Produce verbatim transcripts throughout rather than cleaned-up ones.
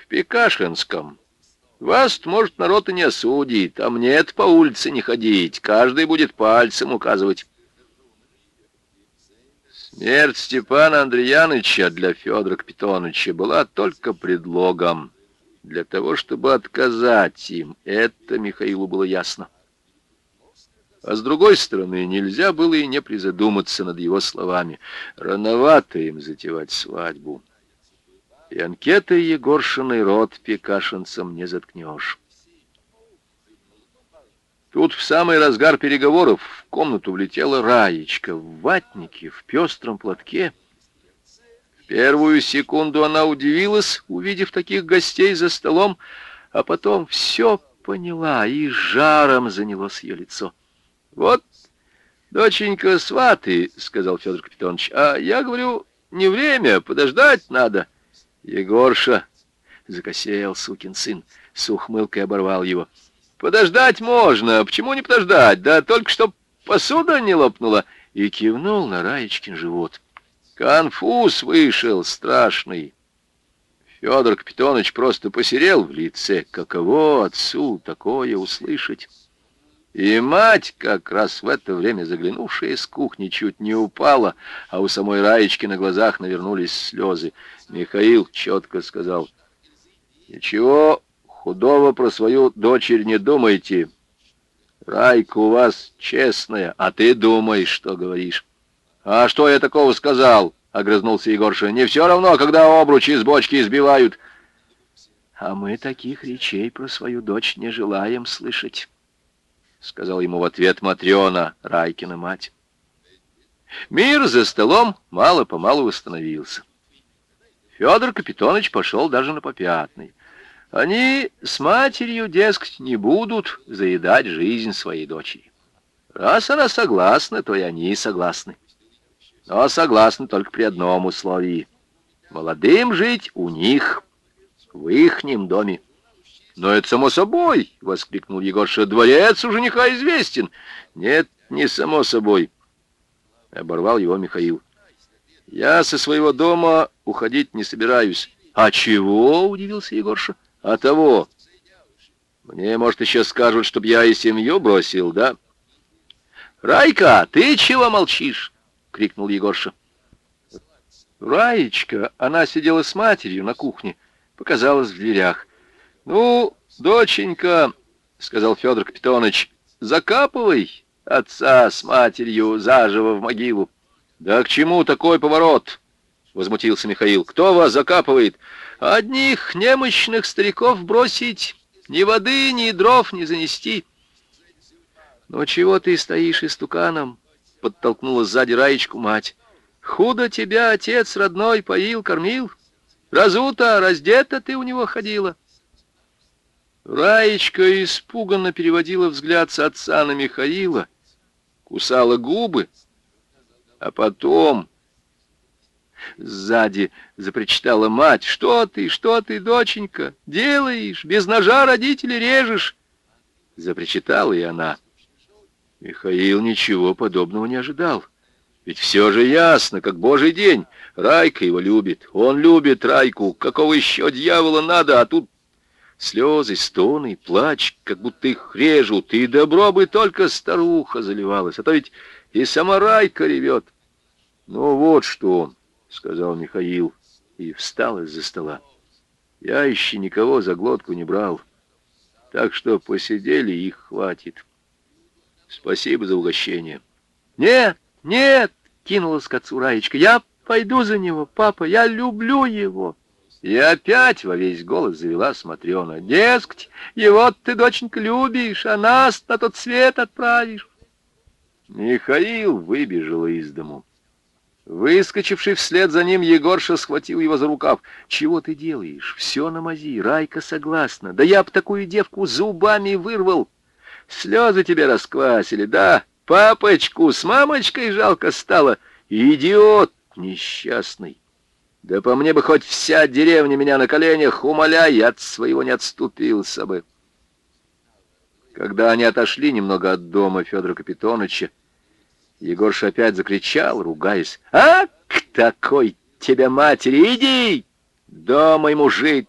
Пекашинском. Вас, может, народ и не осудит, а мне-то по улице не ходить, каждый будет пальцем указывать. Смерть Степана Андреяныча для Федора Капитоновича была только предлогом для того, чтобы отказать им. Это Михаилу было ясно. А с другой стороны, нельзя было и не призадуматься над его словами. Рановато им затевать свадьбу. И анкетой Егоршиной рот пекашинцам не заткнешь. Тут в самый разгар переговоров в комнату влетела Раечка в ватнике, в пестром платке. В первую секунду она удивилась, увидев таких гостей за столом, а потом все поняла, и жаром занялось ее лицо. «Вот, доченька, сваты», — сказал Федор Капитонович, — «а я говорю, не время, подождать надо». Егорша закосел, сукин сын, с ухмылкой оборвал его. «Подождать можно, почему не подождать? Да только чтоб посуда не лопнула!» И кивнул на Раечкин живот. Конфуз вышел страшный. Федор Капитонович просто посерел в лице. Каково отцу такое услышать? И мать, как раз в это время заглянувшая с кухни, чуть не упала, а у самой Раечки на глазах навернулись слезы. Михаил четко сказал: «Ничего худого про свою дочерь не думайте. Райка у вас честная, а ты думай, что говоришь». «А что я такого сказал?» — огрызнулся Егорша. «Не все равно, когда обручи из бочки избивают». «А мы таких речей про свою дочь не желаем слышать», — сказал ему в ответ Матрена, Райкина мать. Мир за столом мало-помалу восстановился. Федор Капитонович пошел даже на попятный. Они с матерью, дескать, не будут заедать жизнь своей дочери. Раз она согласна, то и они согласны. Но согласны только при одном условии. Молодым жить у них, в ихнем доме. «Но это само собой!» — воскликнул Егорша. «Дворец у жениха известен». «Нет, не само собой», — оборвал его Михаил. «Я со своего дома уходить не собираюсь». «А чего?» — удивился Егорша. «А того. Мне, может, еще скажут, чтоб я и семью бросил, да?» «Райка, ты чего молчишь?» — крикнул Егорша. Раечка, она сидела с матерью на кухне, показалась в дверях. «Ну, доченька, — сказал Федор Капитонович, — закапывай отца с матерью заживо в могилу». «Да к чему такой поворот?» — возмутился Михаил. «Кто вас закапывает? Одних немощных стариков бросить, ни воды, ни дров не занести». «Ну чего ты стоишь истуканом?» — подтолкнула сзади Раечку мать. «Худо тебя отец родной поил, кормил. Разута, раздета ты у него ходила». Раечка испуганно переводила взгляд с отца на Михаила, кусала губы, а потом сзади запричитала мать: «Что ты, что ты, доченька, делаешь? Без ножа родителей режешь!» Запричитала и она. Михаил ничего подобного не ожидал. Ведь все же ясно, как божий день. Райка его любит, он любит Райку. Какого еще дьявола надо, а тут слезы, стоны, плач, как будто их режут, и добро бы только старуха заливалась, а то ведь и сама Райка ревет. «Ну вот что», — сказал Михаил, и встал из-за стола. «Я еще никого за глотку не брал, так что посидели, их хватит. Спасибо за угощение». «Нет, нет!» — кинулась к отцу Раечка. «Я пойду за него, папа, я люблю его». И опять во весь голос завела Матрена: «Дескать, его ты, доченька, любишь, а нас на тот свет отправишь». Михаил выбежал из дому. Выскочивший вслед за ним Егорша схватил его за рукав. «Чего ты делаешь? Все на мази, Райка согласна. Да я б такую девку зубами вырвал. Слезы тебе расквасили, да? Папочку с мамочкой жалко стало. Идиот несчастный. Да по мне бы хоть вся деревня меня на коленях умоляй, от своего не отступился бы». Когда они отошли немного от дома Федора Капитоновича, Егорша опять закричал, ругаясь: «А, к такой тебе матери! Иди! Дома ему жить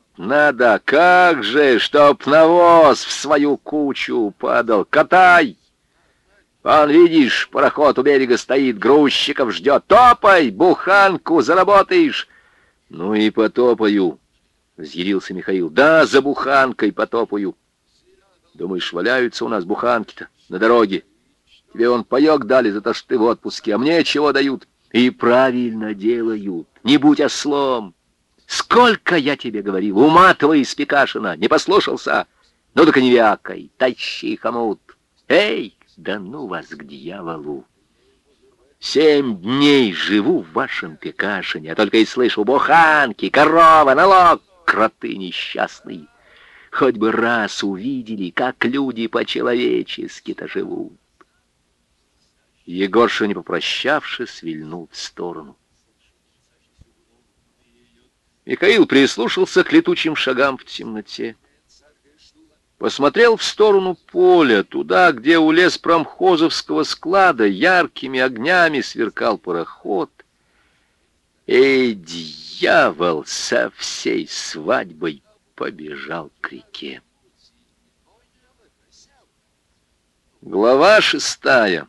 надо, как же, чтоб навоз в свою кучу падал. Катай! Вон, видишь, пароход у берега стоит, грузчиков ждет. Топай, буханку заработаешь. Ну и потопаю, взъярился Михаил. Да, за буханкой потопаю. Думаешь, валяются у нас буханки-то на дороге? Тебе он паёк дали за то, что ты в отпуске, а мне чего дают? И правильно делают. Не будь ослом. Сколько я тебе говорил, уматывай из Пекашина, не послушался. Ну так и не вякай, тащи хомут. Эй, да ну вас к дьяволу. Семь дней живу в вашем Пекашине, а только и слышу буханки, корова, налог, кроты несчастные. Хоть бы раз увидели, как люди по-человечески-то живут. Егорша, не попрощавшись, вильнул в сторону. Михаил прислушался к летучим шагам в темноте. Посмотрел в сторону поля, туда, где у леспромхозовского склада яркими огнями сверкал пароход. И дьявол со всей свадьбой побежал к реке. Глава шестая.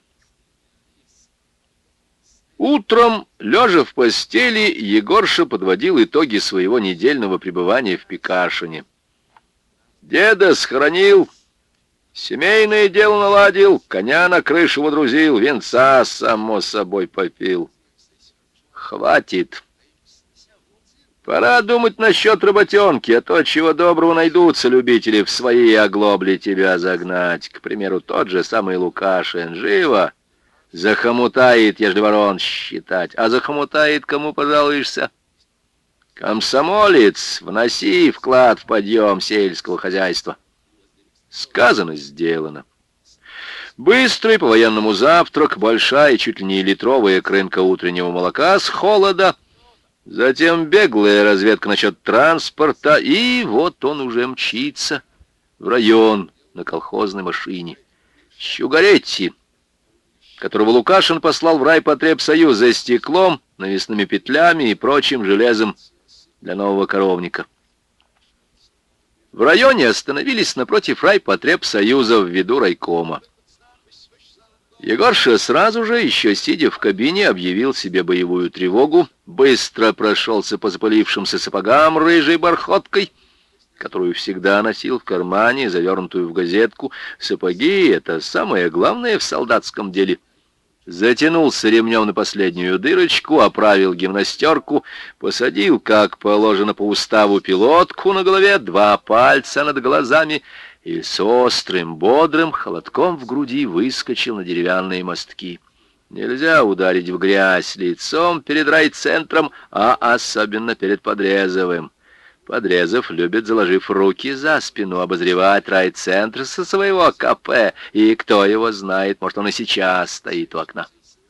Утром, лежа в постели, Егорша подводил итоги своего недельного пребывания в Пекашине. Деда схоронил, семейное дело наладил, коня на крышу водрузил, венца, само собой, попил. Хватит. Пора думать насчет работенки, а то, чего доброго, найдутся любители в свои оглобли тебя загнать. К примеру, тот же самый Лукашин. Живо захомутает, ежели ворон считать. А захомутает, кому пожалуешься? Комсомолец, вноси вклад в подъем сельского хозяйства. Сказано, сделано. Быстрый по-военному завтрак, большая, чуть ли не литровая крынка утреннего молока с холода, затем беглая разведка насчет транспорта, и вот он уже мчится в район на колхозной машине. Щугаретти, которого Лукашин послал в райпотребсоюз за стеклом, навесными петлями и прочим железом для нового коровника. В районе остановились напротив райпотребсоюза в виду райкома. Егорша сразу же, еще сидя в кабине, объявил себе боевую тревогу, быстро прошелся по запылившимся сапогам рыжей бархоткой, которую всегда носил в кармане, завернутую в газетку. Сапоги — это самое главное в солдатском деле. Затянулся ремнем на последнюю дырочку, оправил гимнастерку, посадил, как положено по уставу, пилотку на голове, два пальца над глазами и с острым, бодрым холодком в груди выскочил на деревянные мостки. Нельзя ударить в грязь лицом перед райцентром, а особенно перед Подрезовым. Подрезов любит, заложив руки за спину, обозревать райцентр со своего КП, и кто его знает, может, он и сейчас стоит у окна.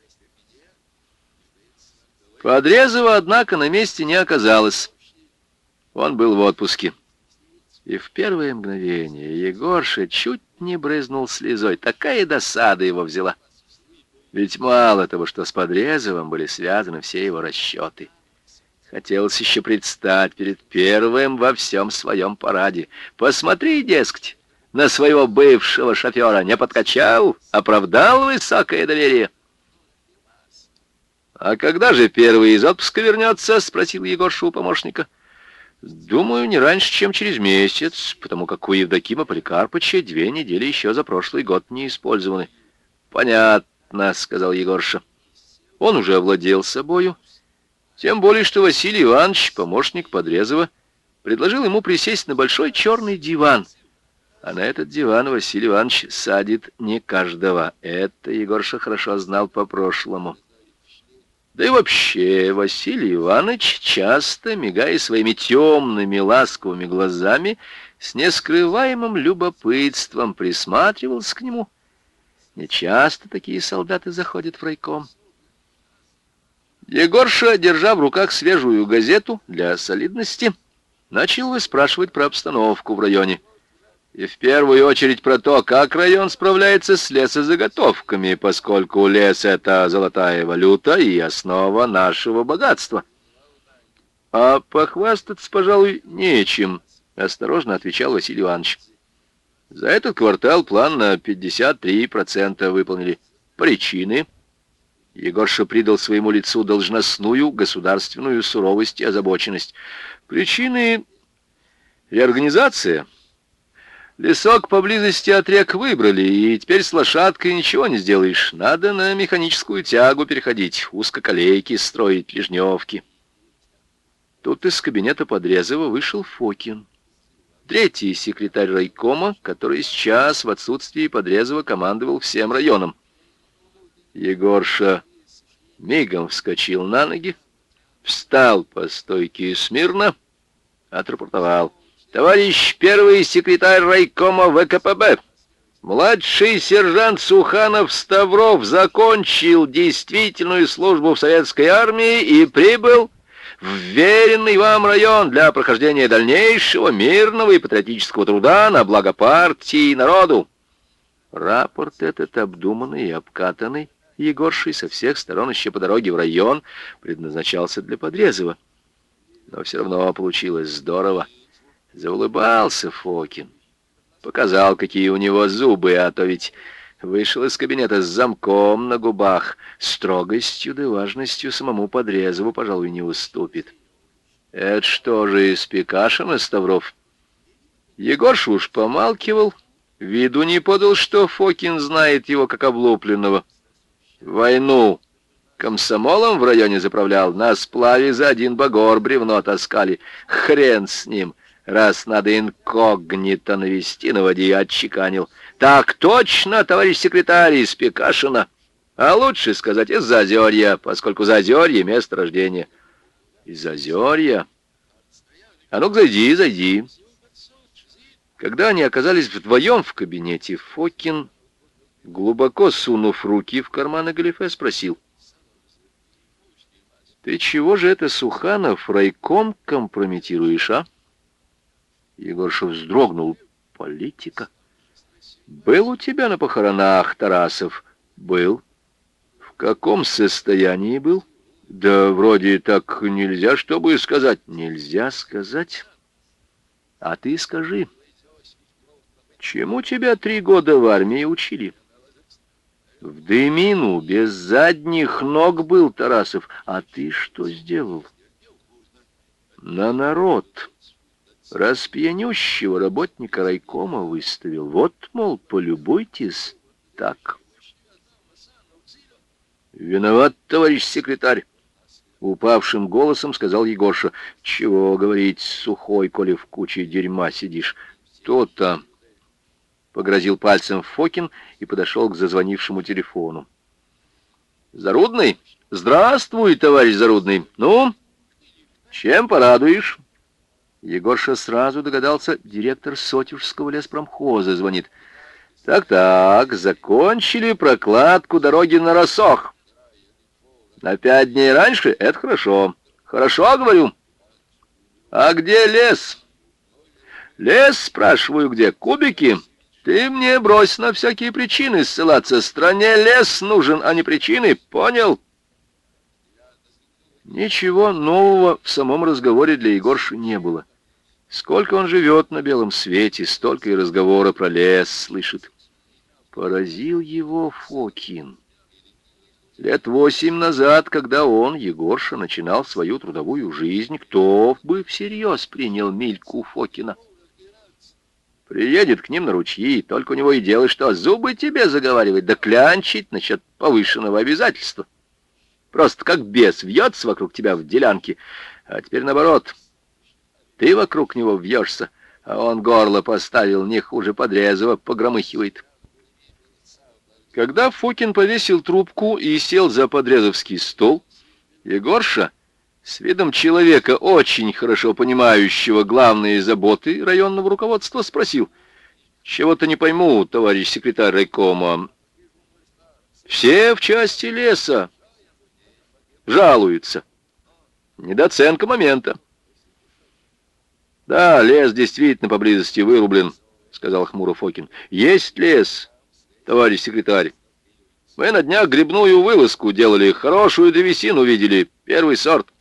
Подрезова, однако, на месте не оказалось. Он был в отпуске. И в первое мгновение Егорша чуть не брызнул слезой. Такая досада его взяла. Ведь мало того, что с Подрезовым были связаны все его расчеты. Хотелось еще предстать перед первым во всем своем параде. Посмотри, дескать, на своего бывшего шофера. Не подкачал, оправдал высокое доверие. «А когда же первый из отпуска вернется?» — спросил Егорша у помощника. «Думаю, не раньше, чем через месяц, потому как у Евдокима Поликарпыча две недели еще за прошлый год не использованы». «Понятно», — сказал Егорша. Он уже овладел собою. Тем более, что Василий Иванович, помощник Подрезова, предложил ему присесть на большой черный диван. А на этот диван Василий Иванович садит не каждого. Это Егорша хорошо знал по прошлому. Да и вообще, Василий Иванович, часто, мигая своими темными ласковыми глазами, с нескрываемым любопытством присматривался к нему. Нечасто такие солдаты заходят в райком. Егорша, держа в руках свежую газету для солидности, начал выспрашивать про обстановку в районе. И в первую очередь про то, как район справляется с лесозаготовками, поскольку лес — это золотая валюта и основа нашего богатства. А похвастаться, пожалуй, нечем, осторожно отвечал Василий Иванович. За этот квартал план на пятьдесят три процента выполнили. Причины? Егорша придал своему лицу должностную государственную суровость и озабоченность. Причины — реорганизация. Лесок поблизости от рек выбрали, и теперь с лошадкой ничего не сделаешь. Надо на механическую тягу переходить, узкоколейки строить, лежневки. Тут из кабинета Подрезова вышел Фокин, третий секретарь райкома, который сейчас в отсутствии Подрезова командовал всем районом. Егорша мигом вскочил на ноги, встал по стойке смирно, отрапортовал. Товарищ первый секретарь райкома ВКПБ, младший сержант Суханов Ставров закончил действительную службу в советской армии и прибыл в веренный вам район для прохождения дальнейшего мирного и патриотического труда на благо партии и народу. Рапорт этот, обдуманный и обкатанный Егоршей со всех сторон еще по дороге в район, предназначался для Подрезова. Но все равно получилось здорово. Заулыбался Фокин, показал, какие у него зубы, а то ведь вышел из кабинета с замком на губах, строгостью да важностью самому Подрезову, пожалуй, не уступит. Это что же из Пекашина, Ставров? Егорша уж помалкивал, виду не подал, что Фокин знает его как облупленного. Войну комсомолом в районе заправлял, на сплаве за один багор бревно таскали. Хрен с ним, раз надо инкогнито навести на воде, отчеканил. Так точно, товарищ секретарь, из Пекашина. А лучше сказать, из Зазерья, поскольку Зазерье — место рождения. Из Зазерья? А ну-ка, зайди, зайди. Когда они оказались вдвоем в кабинете, Фокин, глубоко сунув руки в карманы галифе, спросил: «Ты чего же это, Суханов, райком компрометируешь, а?» Егорша вздрогнул. «Политика? Был у тебя на похоронах, Тарасов?» «Был». «В каком состоянии был?» «Да вроде так нельзя, чтобы сказать». «Нельзя сказать? А ты скажи, чему тебя три года в армии учили?» «В дымину без задних ног был, Тарасов. А ты что сделал?» «На народ распьянющего работника райкома выставил. Вот, мол, полюбуйтесь, так». «Виноват, товарищ секретарь», — упавшим голосом сказал Егорша. «Чего говорить, сухой, коли в куче дерьма сидишь? То-то», — погрозил пальцем Фокин и подошел к зазвонившему телефону. «Зарудный? Здравствуй, товарищ Зарудный. Ну, чем порадуешь?» Егорша сразу догадался, директор Сотюжского леспромхоза звонит. «Так-так, закончили прокладку дороги на Росох. На пять дней раньше? Это хорошо. Хорошо, говорю. А где лес?» «Лес, спрашиваю, где? Кубики? Ты мне брось на всякие причины ссылаться. Стране лес нужен, а не причины. Понял?» Ничего нового в самом разговоре для Егорши не было. Сколько он живет на белом свете, столько и разговора про лес слышит. Поразил его Фокин. Лет восемь назад, когда он, Егорша, начинал свою трудовую жизнь, кто бы всерьез принял Мильку Фокина? Приедет к ним на ручьи, только у него и дело, что зубы тебе заговаривать, да клянчить насчет повышенного обязательства. Просто как бес вьется вокруг тебя в делянке, а теперь наоборот. Ты вокруг него вьешься, а он горло поставил, не хуже Подрезова, погромыхивает. Когда Фокин повесил трубку и сел за подрезовский стол, Егорша, с видом человека, очень хорошо понимающего главные заботы районного руководства, спросил: «Чего-то не пойму, товарищ секретарь райкома. Все в части леса жалуются. Недооценка момента». «Да, лес действительно поблизости вырублен», — сказал хмуро Фокин. «Есть лес, товарищ секретарь. Мы на днях грибную вылазку делали, хорошую древесину видели, первый сорт.